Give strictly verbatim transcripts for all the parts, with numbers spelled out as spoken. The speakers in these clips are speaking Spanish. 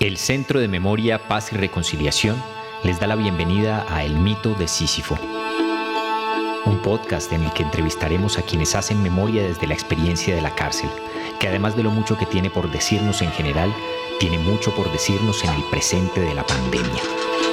El Centro de Memoria, Paz y Reconciliación les da la bienvenida a El Mito de Sísifo, un podcast en el que entrevistaremos a quienes hacen memoria desde la experiencia de la cárcel, que además de lo mucho que tiene por decirnos en general, tiene mucho por decirnos en el presente de la pandemia.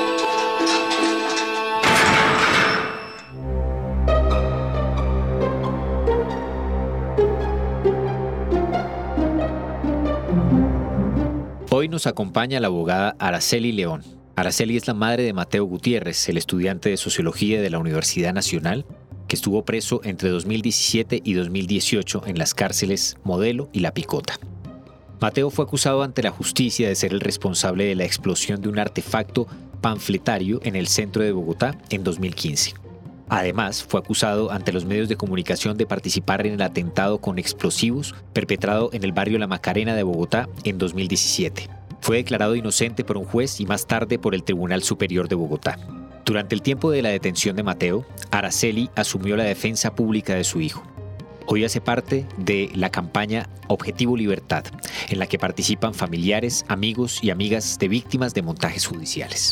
Hoy nos acompaña la abogada Araceli León. Araceli es la madre de Mateo Gutiérrez, el estudiante de Sociología de la Universidad Nacional, que estuvo preso entre dos mil diecisiete y dos mil dieciocho en las cárceles Modelo y La Picota. Mateo fue acusado ante la justicia de ser el responsable de la explosión de un artefacto panfletario en el centro de Bogotá en dos mil quince. Además, fue acusado ante los medios de comunicación de participar en el atentado con explosivos perpetrado en el barrio La Macarena de Bogotá en dos mil diecisiete. Fue declarado inocente por un juez y más tarde por el Tribunal Superior de Bogotá. Durante el tiempo de la detención de Mateo, Araceli asumió la defensa pública de su hijo. Hoy hace parte de la campaña Objetivo Libertad, en la que participan familiares, amigos y amigas de víctimas de montajes judiciales.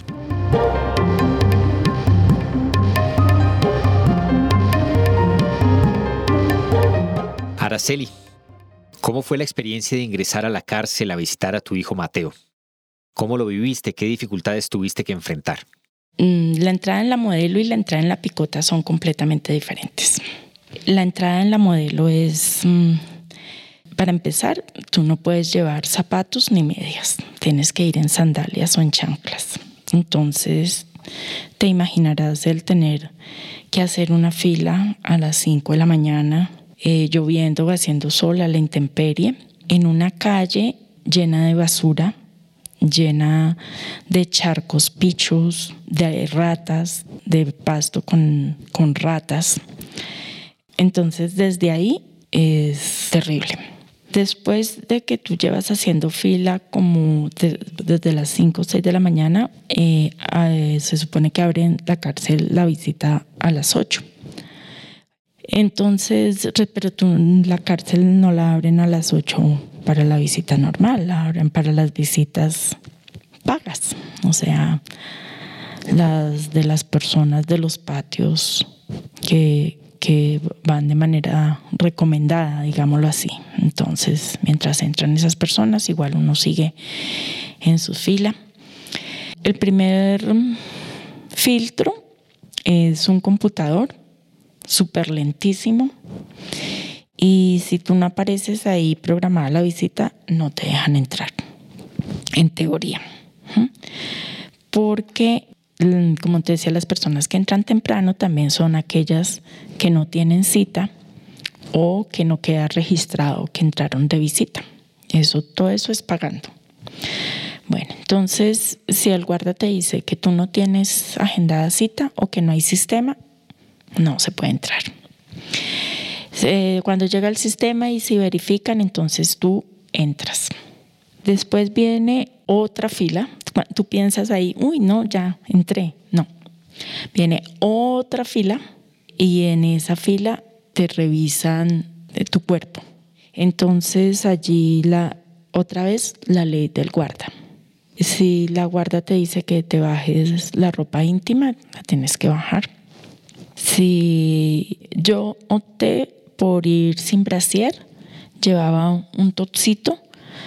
Araceli, ¿cómo fue la experiencia de ingresar a la cárcel a visitar a tu hijo Mateo? ¿Cómo lo viviste? ¿Qué dificultades tuviste que enfrentar? La entrada en la Modelo y la entrada en La Picota son completamente diferentes. La entrada en la Modelo es, para empezar, tú no puedes llevar zapatos ni medias. Tienes que ir en sandalias o en chanclas. Entonces, te imaginarás el tener que hacer una fila a las cinco de la mañana, Eh, lloviendo, haciendo sol a la intemperie, en una calle llena de basura, llena de charcos, pichos, de ratas, de pasto con, con ratas. Entonces, desde ahí es terrible. Después de que tú llevas haciendo fila como de, desde las cinco o seis de la mañana, eh, eh, se supone que abren la cárcel la visita a las ocho. Entonces, pero tú, la cárcel no la abren a las ocho para la visita normal, la abren para las visitas pagas, o sea, las de las personas de los patios que, que van de manera recomendada, digámoslo así. Entonces, mientras entran esas personas, igual uno sigue en su fila. El primer filtro es un computador súper lentísimo, y si tú no apareces ahí programada la visita, no te dejan entrar, en teoría. Porque, como te decía, las personas que entran temprano también son aquellas que no tienen cita o que no queda registrado que entraron de visita. Eso, todo eso es pagando. Bueno, entonces, si el guarda te dice que tú no tienes agendada cita o que no hay sistema, no se puede entrar. Eh, cuando llega el sistema y se verifican, entonces tú entras. Después viene otra fila. Tú piensas ahí, uy, no, ya entré. No. Viene otra fila y en esa fila te revisan tu cuerpo. Entonces allí la, otra vez la ley del guarda. Si la guarda te dice que te bajes la ropa íntima, la tienes que bajar. Si yo opté por ir sin brasier, llevaba un topsito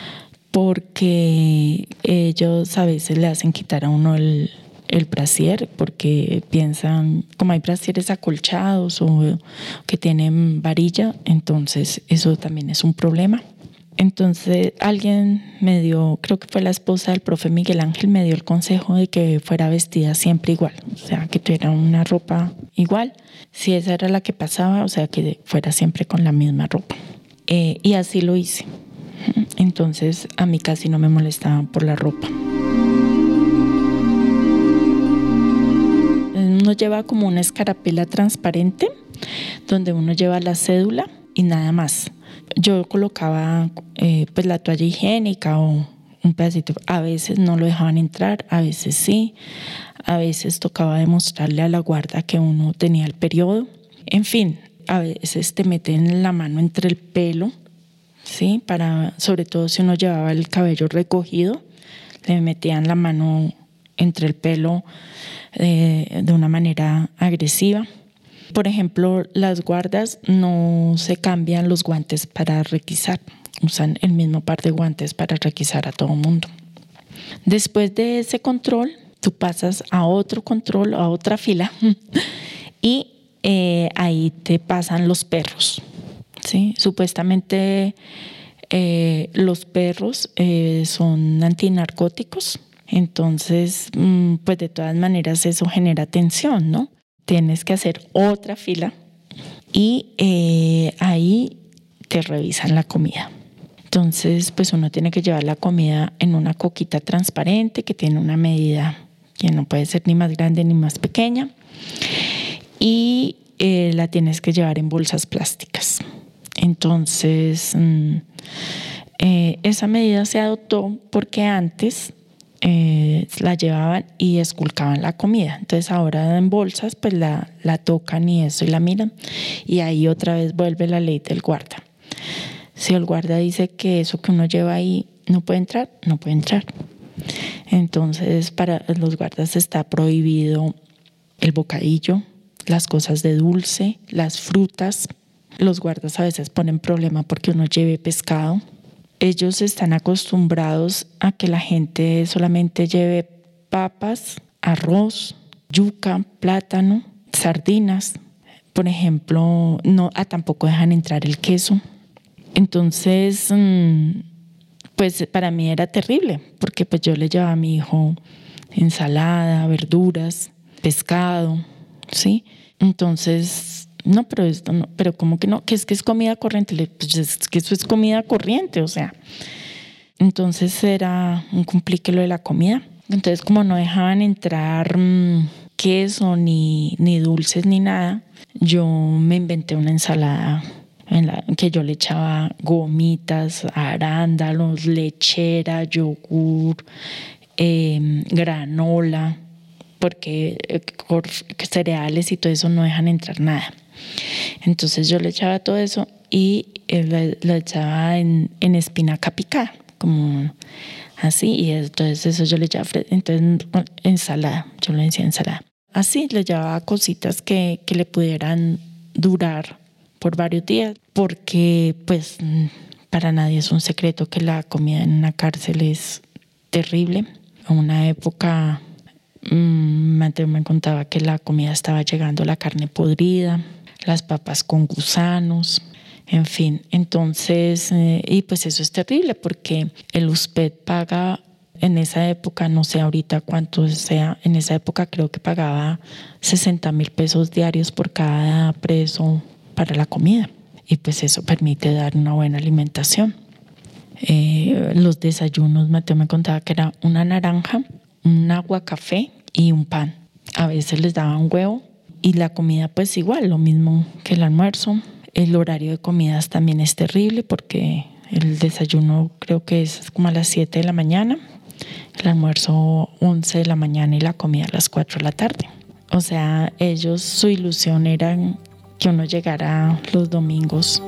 porque ellos a veces le hacen quitar a uno el, el brasier porque piensan, como hay brasieres acolchados o que tienen varilla, entonces eso también es un problema. Entonces alguien me dio, creo que fue la esposa del profe Miguel Ángel, me dio el consejo de que fuera vestida siempre igual, o sea, que tuviera una ropa igual. Si esa era la que pasaba, o sea, que fuera siempre con la misma ropa. Eh, y así lo hice. Entonces a mí casi no me molestaban por la ropa. Uno lleva como una escarapela transparente donde uno lleva la cédula y nada más. Yo colocaba eh, pues la toalla higiénica o un pedacito. A veces no lo dejaban entrar, a veces sí. A veces tocaba demostrarle a la guarda que uno tenía el periodo. En fin, a veces te meten la mano entre el pelo, ¿sí? Para, sobre todo si uno llevaba el cabello recogido, le metían la mano entre el pelo eh, de una manera agresiva. Por ejemplo, las guardas no se cambian los guantes para requisar, usan el mismo par de guantes para requisar a todo mundo. Después de ese control, tú pasas a otro control, a otra fila, y eh, ahí te pasan los perros, ¿sí? Supuestamente eh, los perros eh, son antinarcóticos, entonces, pues de todas maneras eso genera tensión, ¿no? Tienes que hacer otra fila y eh, ahí te revisan la comida. Entonces, pues uno tiene que llevar la comida en una coquita transparente que tiene una medida que no puede ser ni más grande ni más pequeña, y eh, la tienes que llevar en bolsas plásticas. Entonces, mmm, eh, esa medida se adoptó porque antes eh, la llevaban y esculcaban la comida. Entonces ahora en bolsas pues la, la tocan y eso y la miran, y ahí otra vez vuelve la ley del guarda. Si el guarda dice que eso que uno lleva ahí no puede entrar, no puede entrar. Entonces para los guardas está prohibido el bocadillo, las cosas de dulce, las frutas. Los guardas a veces ponen problema porque uno lleve pescado. Ellos están acostumbrados a que la gente solamente lleve papas, arroz, yuca, plátano, sardinas. Por ejemplo, no, ah, tampoco dejan entrar el queso. Entonces, pues para mí era terrible, porque pues yo le llevaba a mi hijo ensalada, verduras, pescado, ¿sí? Entonces, no, pero esto no, pero ¿cómo que no? Que es que es comida corriente. Pues es que eso es comida corriente, o sea. Entonces era un complique lo de la comida. Entonces, como no dejaban entrar mmm, queso, ni, ni dulces, ni nada, yo me inventé una ensalada en la que yo le echaba gomitas, arándanos, lechera, yogur, eh, granola, porque eh, cereales y todo eso no dejan entrar nada. Entonces yo le echaba todo eso y eh, lo echaba en, en espinaca picada, como así, y entonces eso yo le echaba, entonces ensalada, yo le decía ensalada. Así le llevaba cositas que, que le pudieran durar por varios días, porque pues para nadie es un secreto que la comida en una cárcel es terrible. En una época Mateo me contaba que la comida estaba llegando, la carne podrida, las papas con gusanos, en fin. Entonces, eh, y pues eso es terrible porque el U S P E D paga en esa época, no sé ahorita cuánto sea, en esa época creo que pagaba sesenta mil pesos diarios por cada preso para la comida. Y pues eso permite dar una buena alimentación. Eh, los desayunos, Mateo me contaba que era una naranja, un agua café y un pan. A veces les daban huevo, y la comida pues igual, lo mismo que el almuerzo. El horario de comidas también es terrible porque el desayuno creo que es como a las siete de la mañana, el almuerzo once de la mañana y la comida a las cuatro de la tarde. O sea, ellos, su ilusión era que uno llegara los domingos.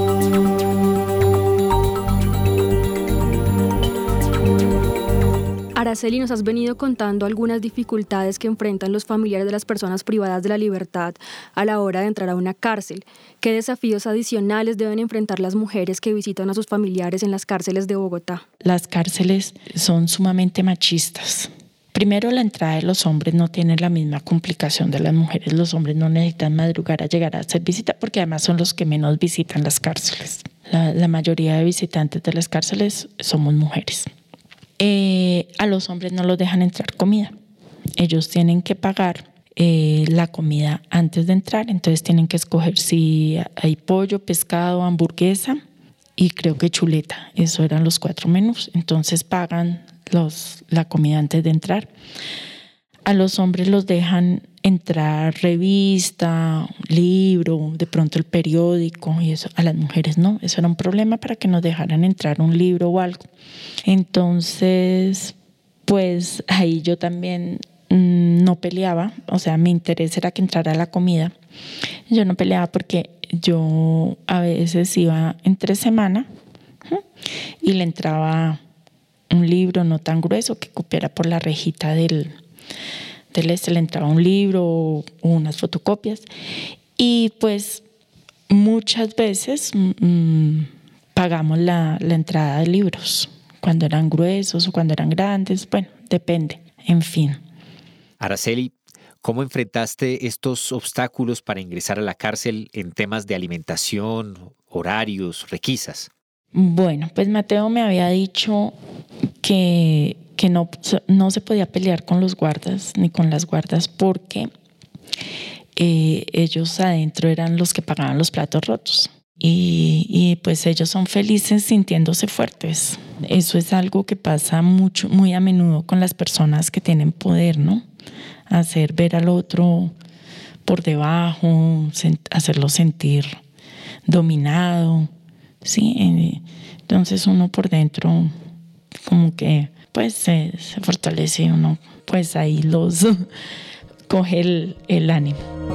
Araceli, nos has venido contando algunas dificultades que enfrentan los familiares de las personas privadas de la libertad a la hora de entrar a una cárcel. ¿Qué desafíos adicionales deben enfrentar las mujeres que visitan a sus familiares en las cárceles de Bogotá? Las cárceles son sumamente machistas. Primero, la entrada de los hombres no tiene la misma complicación de las mujeres. Los hombres no necesitan madrugar a llegar a hacer visita porque además son los que menos visitan las cárceles. La, la mayoría de visitantes de las cárceles somos mujeres. Eh, a los hombres no los dejan entrar comida. Ellos tienen que pagar eh, la comida antes de entrar, entonces tienen que escoger si hay pollo, pescado, hamburguesa y creo que chuleta. Esos eran los cuatro menús. Entonces pagan los, la comida antes de entrar. A los hombres los dejan entrar revista, libro, de pronto el periódico, y eso. A las mujeres no, eso era un problema para que nos dejaran entrar un libro o algo. Entonces, pues ahí yo también mmm, no peleaba, o sea, mi interés era que entrara la comida. Yo no peleaba porque yo a veces iba entre semana, ¿sí? Y le entraba un libro no tan grueso que cupiera por la rejita del, del este, le entraba un libro o unas fotocopias. Y pues muchas veces mmm, pagamos la, la entrada de libros, cuando eran gruesos o cuando eran grandes, bueno, depende, en fin. Araceli, ¿cómo enfrentaste estos obstáculos para ingresar a la cárcel en temas de alimentación, horarios, requisas? Bueno, pues Mateo me había dicho que, que no, no se podía pelear con los guardas ni con las guardas porque eh, ellos adentro eran los que pagaban los platos rotos. Y, y pues ellos son felices sintiéndose fuertes. Eso es algo que pasa mucho, muy a menudo con las personas que tienen poder, ¿no? Hacer ver al otro por debajo, hacerlo sentir dominado, ¿sí? Entonces uno por dentro como que pues se, se fortalece y uno pues ahí los coge el, el ánimo.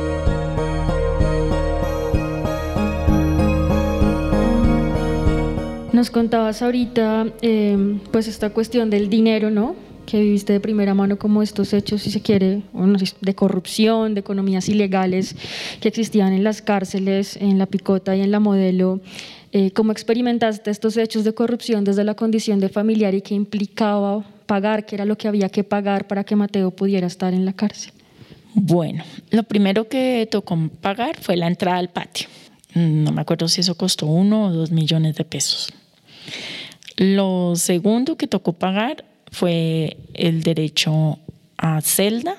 Nos contabas ahorita eh, pues esta cuestión del dinero, ¿no? Que viviste de primera mano como estos hechos, si se quiere, de corrupción, de economías ilegales que existían en las cárceles, en La Picota y en La Modelo. Eh, ¿Cómo experimentaste estos hechos de corrupción desde la condición de familiar y qué implicaba pagar, qué era lo que había que pagar para que Mateo pudiera estar en la cárcel? Bueno, lo primero que tocó pagar fue la entrada al patio. No me acuerdo si eso costó uno o dos millones de pesos. Lo segundo que tocó pagar fue el derecho a celda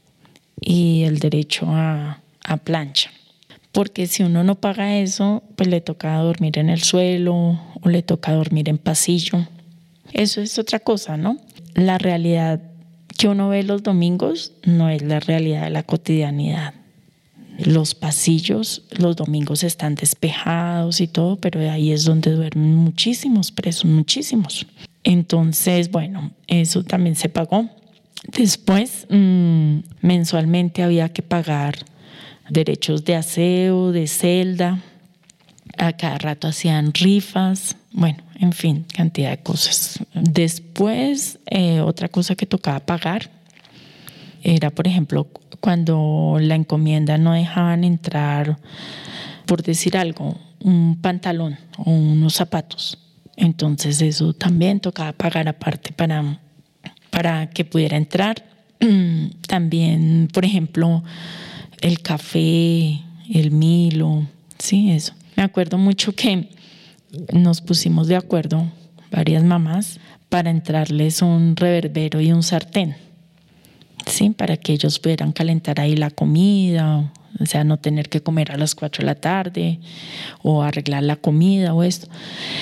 y el derecho a, a plancha. Porque si uno no paga eso, pues le toca dormir en el suelo o le toca dormir en pasillo. Eso es otra cosa, ¿no? La realidad que uno ve los domingos no es la realidad de la cotidianidad. Los pasillos los domingos están despejados y todo, pero ahí es donde duermen muchísimos presos, muchísimos. Entonces, bueno, eso también se pagó. Después, mmm, mensualmente había que pagar derechos de aseo, de celda. A cada rato hacían rifas. Bueno, en fin, cantidad de cosas. Después, eh, otra cosa que tocaba pagar era, por ejemplo, cuando la encomienda no dejaban entrar, por decir algo, un pantalón o unos zapatos. Entonces eso también tocaba pagar aparte para, para que pudiera entrar. También, por ejemplo, el café, el Milo, sí, eso. Me acuerdo mucho que nos pusimos de acuerdo, varias mamás, para entrarles un reverbero y un sartén. Sí, para que ellos pudieran calentar ahí la comida, o sea, no tener que comer a las cuatro de la tarde o arreglar la comida o esto.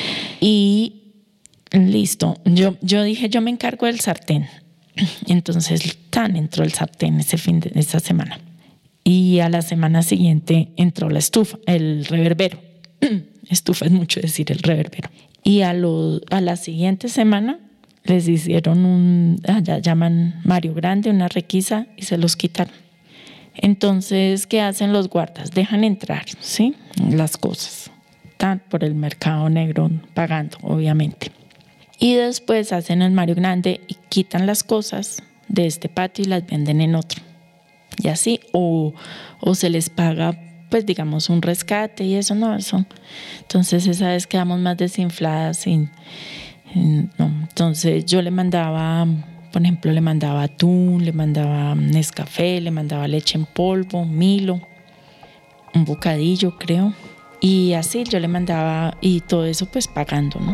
Y listo, yo, yo dije, yo me encargo del sartén. Entonces, tan entró el sartén ese fin de esta semana. Y a la semana siguiente entró la estufa, el reverbero. Estufa es mucho decir el reverbero. Y a, lo, a la siguiente semana les hicieron un, allá llaman Mario Grande, una requisa y se los quitaron. Entonces, ¿qué hacen los guardas? Dejan entrar, ¿sí? Las cosas. Están por el mercado negro pagando, obviamente. Y después hacen el Mario Grande y quitan las cosas de este patio y las venden en otro. Y así, o, o se les paga, pues digamos, un rescate y eso, no, eso. Entonces, esa vez quedamos más desinfladas sin... No. Entonces yo le mandaba, por ejemplo, le mandaba atún, le mandaba Nescafé, le mandaba leche en polvo, Milo, un bocadillo creo, y así yo le mandaba y todo eso pues pagando, ¿no?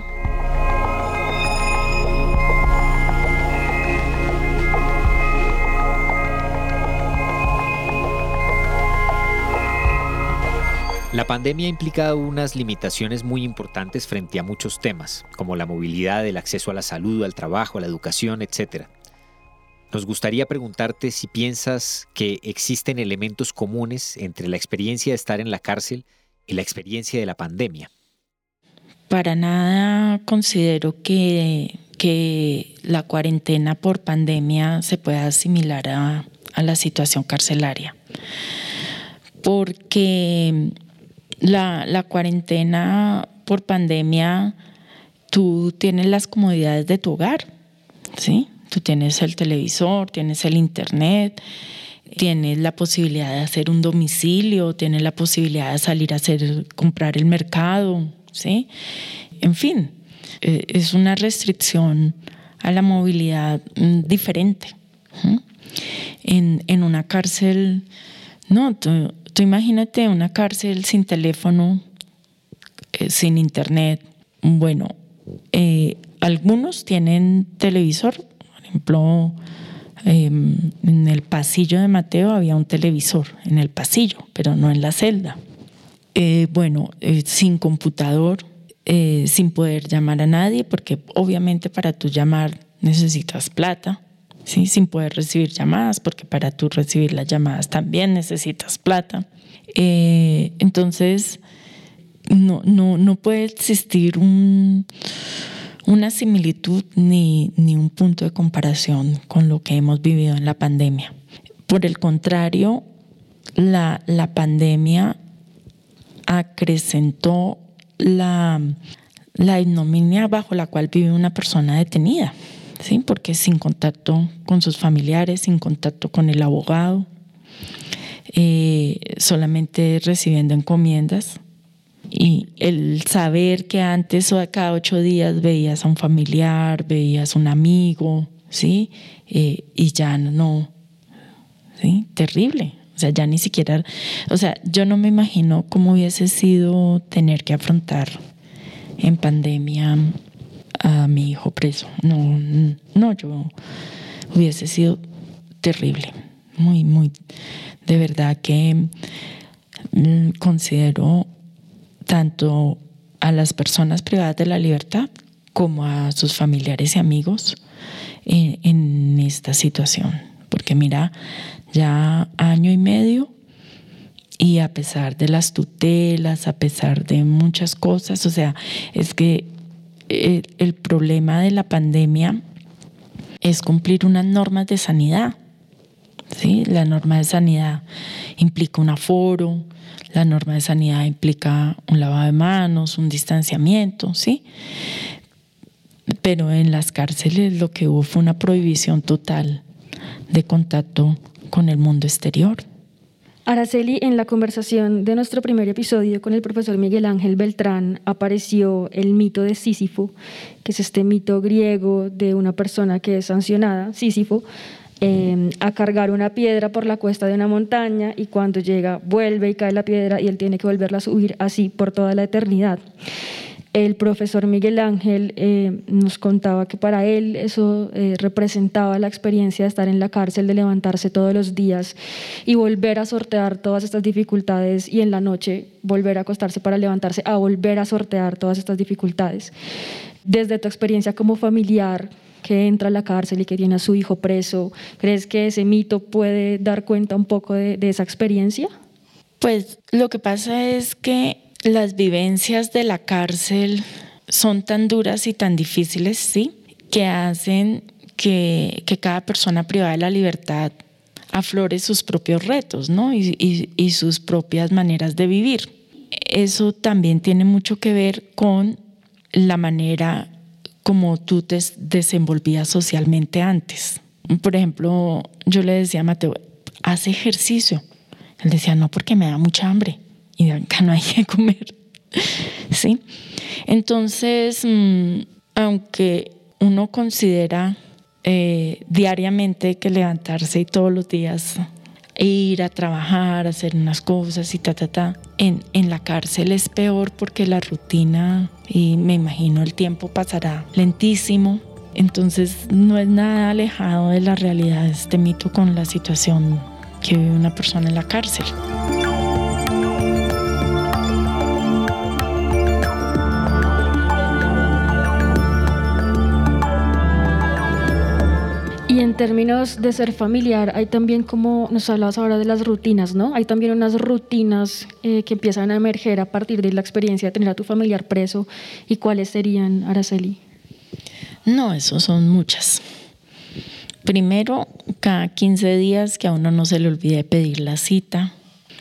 La pandemia ha implicado unas limitaciones muy importantes frente a muchos temas, como la movilidad, el acceso a la salud, al trabajo, a la educación, etcétera. Nos gustaría preguntarte si piensas que existen elementos comunes entre la experiencia de estar en la cárcel y la experiencia de la pandemia. Para nada considero que, que la cuarentena por pandemia se pueda asimilar a, a la situación carcelaria, porque La, la cuarentena por pandemia tú tienes las comodidades de tu hogar, ¿sí? Tú tienes el televisor, tienes el internet, tienes la posibilidad de hacer un domicilio, tienes la posibilidad de salir a hacer, comprar el mercado, ¿sí? En fin, es una restricción a la movilidad diferente. ¿Sí? En, en una cárcel, no, tú, tú imagínate una cárcel sin teléfono, eh, sin internet. Bueno, eh, algunos tienen televisor, por ejemplo, eh, en el pasillo de Mateo había un televisor, en el pasillo, pero no en la celda. Eh, bueno, eh, sin computador, eh, sin poder llamar a nadie, porque obviamente para tú llamar necesitas plata, ¿sí? Sin poder recibir llamadas, porque para tú recibir las llamadas también necesitas plata. Eh, entonces, no, no, no puede existir un, una similitud ni, ni un punto de comparación con lo que hemos vivido en la pandemia. Por el contrario, la, la pandemia acrecentó la, la ignominia bajo la cual vive una persona detenida, ¿sí? Porque sin contacto con sus familiares, sin contacto con el abogado, eh, solamente recibiendo encomiendas. Y el saber que antes o cada ocho días veías a un familiar, veías a un amigo, ¿sí? Eh, y ya no, ¿sí? Terrible. O sea, ya ni siquiera, o sea, yo no me imagino cómo hubiese sido tener que afrontar en pandemia a mi hijo preso. No, no, yo hubiese sido terrible, muy, muy, de verdad que considero tanto a las personas privadas de la libertad como a sus familiares y amigos en, en esta situación. Porque mira, ya año y medio y a pesar de las tutelas, a pesar de muchas cosas, o sea, es que el, el problema de la pandemia es cumplir unas normas de sanidad, ¿sí? La norma de sanidad implica un aforo, la norma de sanidad implica un lavado de manos, un distanciamiento, ¿sí? Pero en las cárceles lo que hubo fue una prohibición total de contacto con el mundo exterior. Araceli, en la conversación de nuestro primer episodio con el profesor Miguel Ángel Beltrán apareció el mito de Sísifo, que es este mito griego de una persona que es sancionada, Sísifo, eh, a cargar una piedra por la cuesta de una montaña, y cuando llega vuelve y cae la piedra y él tiene que volverla a subir así por toda la eternidad. El profesor Miguel Ángel eh, nos contaba que para él eso eh, representaba la experiencia de estar en la cárcel, de levantarse todos los días y volver a sortear todas estas dificultades, y en la noche volver a acostarse para levantarse a volver a sortear todas estas dificultades. Desde tu experiencia como familiar que entra a la cárcel y que tiene a su hijo preso, ¿crees que ese mito puede dar cuenta un poco de, de esa experiencia? Pues lo que pasa es que las vivencias de la cárcel son tan duras y tan difíciles, sí, que hacen que, que cada persona privada de la libertad aflore sus propios retos, ¿no? Y, y, y sus propias maneras de vivir. Eso también tiene mucho que ver con la manera como tú te desenvolvías socialmente antes. Por ejemplo, yo le decía a Mateo, haz ejercicio. Él decía, no, porque me da mucha hambre y acá no hay que comer, ¿sí? Entonces, mmm, aunque uno considera eh, diariamente que levantarse y todos los días ir a trabajar, hacer unas cosas y ta, ta, ta, en, en la cárcel es peor porque la rutina, y me imagino el tiempo pasará lentísimo. Entonces, no es nada alejado de la realidad este mito con la situación que vive una persona en la cárcel. Y en términos de ser familiar, hay también, como nos hablabas ahora de las rutinas, ¿no? Hay también unas rutinas eh, que empiezan a emerger a partir de la experiencia de tener a tu familiar preso. ¿Y cuáles serían, Araceli? No, eso son muchas. Primero, cada quince días que a uno no se le olvide pedir la cita.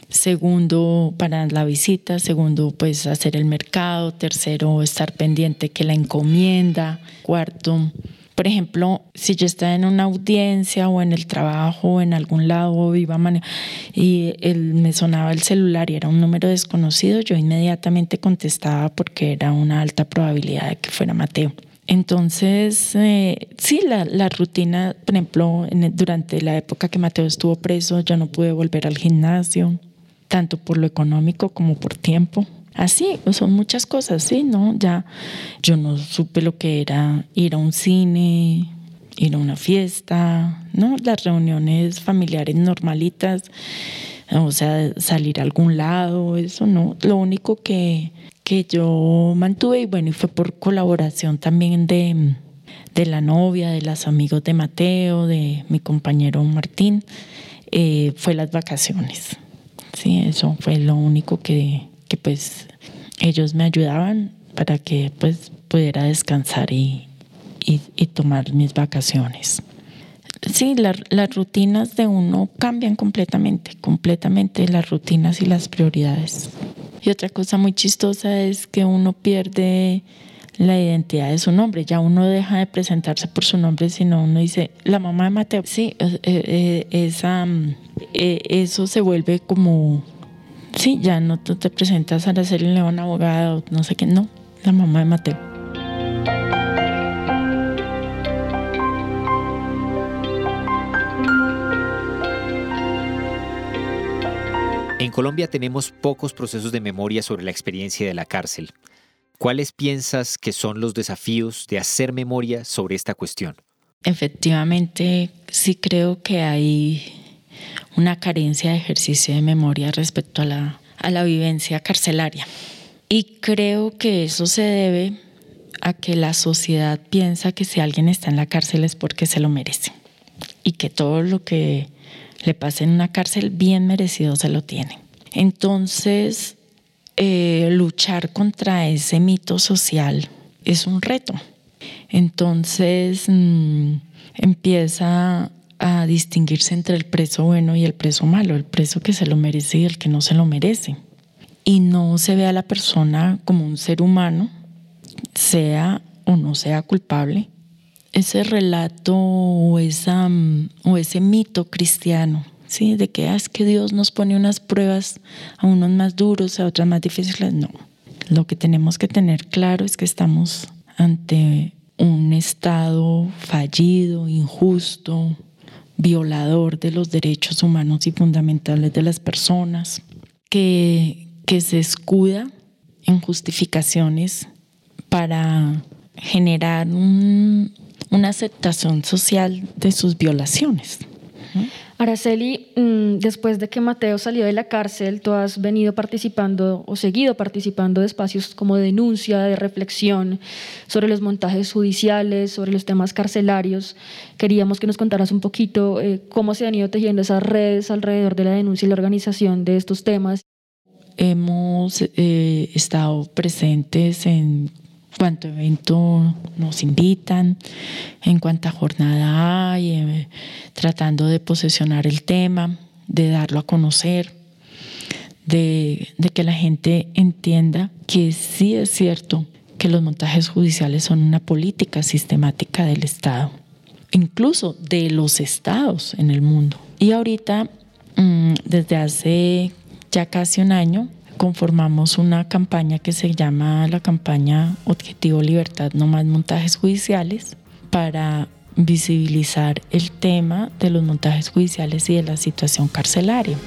Segundo, para la visita. Segundo, pues hacer el mercado. Tercero, estar pendiente que la encomienda. Cuarto, por ejemplo, si yo estaba en una audiencia o en el trabajo o en algún lado o iba a manejar y el, me sonaba el celular y era un número desconocido, yo inmediatamente contestaba porque era una alta probabilidad de que fuera Mateo. Entonces, eh, sí, la, la rutina, por ejemplo, en, durante la época que Mateo estuvo preso, yo no pude volver al gimnasio, tanto por lo económico como por tiempo. Así, son muchas cosas, sí, ¿no? Ya yo no supe lo que era ir a un cine, ir a una fiesta, ¿no? Las reuniones familiares normalitas, o sea, salir a algún lado, eso no. Lo único que, que yo mantuve, y bueno, y fue por colaboración también de, de la novia, de los amigos de Mateo, de mi compañero Martín, eh, fue las vacaciones. Sí, eso fue lo único que... que pues ellos me ayudaban para que pues pudiera descansar y, y, y tomar mis vacaciones. Sí, la, las rutinas de uno cambian completamente, completamente las rutinas y las prioridades. Y otra cosa muy chistosa es que uno pierde la identidad de su nombre. Ya uno deja de presentarse por su nombre, sino uno dice, la mamá de Mateo. Sí, eh, eh, esa, eh, eso se vuelve como... Sí, ya no tú te presentas a Araceli León, abogada, o no sé qué, no, la mamá de Mateo. En Colombia tenemos pocos procesos de memoria sobre la experiencia de la cárcel. ¿Cuáles piensas que son los desafíos de hacer memoria sobre esta cuestión? Efectivamente, sí creo que hay una carencia de ejercicio de memoria respecto a la, a la vivencia carcelaria. Y creo que eso se debe a que la sociedad piensa que si alguien está en la cárcel es porque se lo merece. Y que todo lo que le pasa en una cárcel bien merecido se lo tiene. Entonces, eh, luchar contra ese mito social es un reto. Entonces, mmm, empieza a distinguirse entre el preso bueno y el preso malo, el preso que se lo merece y el que no se lo merece. Y no se ve a la persona como un ser humano, sea o no sea culpable. Ese relato o, esa, o ese mito cristiano, ¿sí? De que ah, es que Dios nos pone unas pruebas a unos más duros, a otras más difíciles. No, lo que tenemos que tener claro es que estamos ante un Estado fallido, injusto, violador de los derechos humanos y fundamentales de las personas, que, que se escuda en justificaciones para generar un, una aceptación social de sus violaciones. Araceli, después de que Mateo salió de la cárcel, tú has venido participando o seguido participando de espacios como de denuncia, de reflexión sobre los montajes judiciales, sobre los temas carcelarios. Queríamos que nos contaras un poquito eh, cómo se han ido tejiendo esas redes alrededor de la denuncia y la organización de estos temas. Hemos eh, estado presentes en cuánto evento nos invitan, en cuánta jornada hay, eh, tratando de posesionar el tema, de darlo a conocer, de, de que la gente entienda que sí es cierto que los montajes judiciales son una política sistemática del Estado, incluso de los estados en el mundo. Y ahorita, mmm, desde hace ya casi un año, conformamos una campaña que se llama la campaña Objetivo Libertad, no más montajes judiciales, para visibilizar el tema de los montajes judiciales y de la situación carcelaria.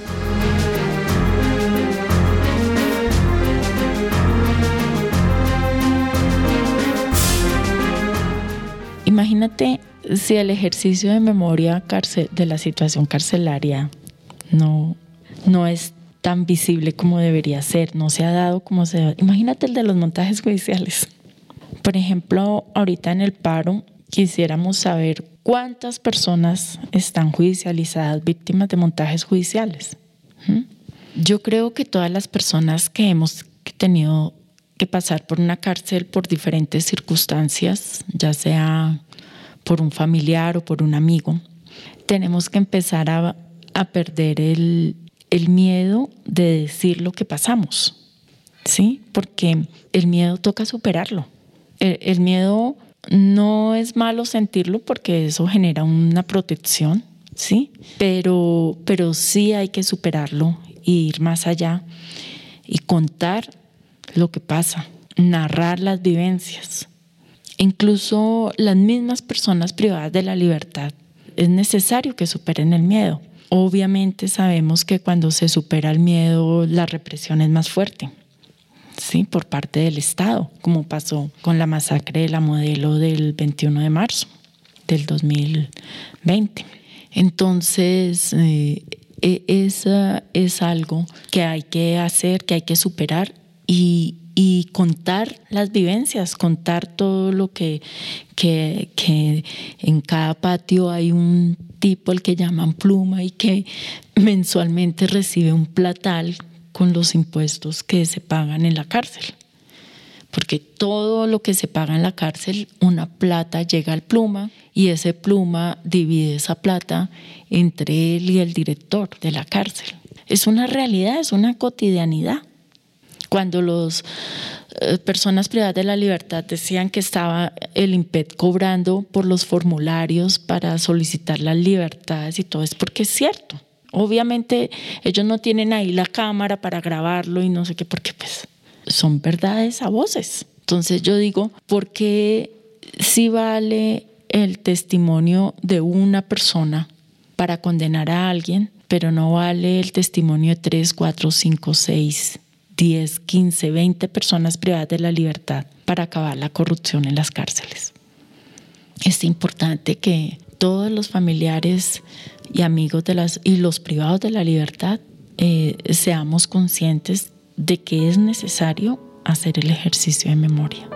Imagínate si el ejercicio de memoria cárcel, de la situación carcelaria no, no es tan visible como debería ser, no se ha dado como se debe. Imagínate el de los montajes judiciales. Por ejemplo, ahorita en el paro quisiéramos saber cuántas personas están judicializadas víctimas de montajes judiciales. ¿Mm? Yo creo que todas las personas que hemos tenido que pasar por una cárcel por diferentes circunstancias, ya sea por un familiar o por un amigo, tenemos que empezar a, a perder el el miedo de decir lo que pasamos, ¿sí? Porque el miedo toca superarlo. El, el miedo no es malo sentirlo porque eso genera una protección, ¿sí? Pero, pero sí hay que superarlo e ir más allá y contar lo que pasa, narrar las vivencias. Incluso las mismas personas privadas de la libertad, es necesario que superen el miedo. Obviamente sabemos que cuando se supera el miedo, la represión es más fuerte, ¿sí? Por parte del Estado, como pasó con la masacre de la Modelo del veintiuno de marzo del dos mil veinte. Entonces, eh, es, es algo que hay que hacer, que hay que superar y, y contar las vivencias, contar todo lo que, que, que en cada patio hay un tipo al que llaman pluma y que mensualmente recibe un platal con los impuestos que se pagan en la cárcel. Porque todo lo que se paga en la cárcel, una plata llega al pluma y ese pluma divide esa plata entre él y el director de la cárcel. Es una realidad, es una cotidianidad. Cuando las eh, personas privadas de la libertad decían que estaba el IMPET cobrando por los formularios para solicitar las libertades y todo, es porque es cierto. Obviamente ellos no tienen ahí la cámara para grabarlo y no sé qué, porque pues son verdades a voces. Entonces yo digo, ¿por qué sí vale el testimonio de una persona para condenar a alguien, pero no vale el testimonio de tres, cuatro, cinco, seis, diez, quince, veinte personas privadas de la libertad para acabar la corrupción en las cárceles? Es importante que todos los familiares y amigos de las y los privados de la libertad eh, seamos conscientes de que es necesario hacer el ejercicio de memoria.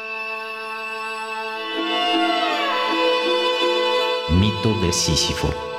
Mito de Sísifo.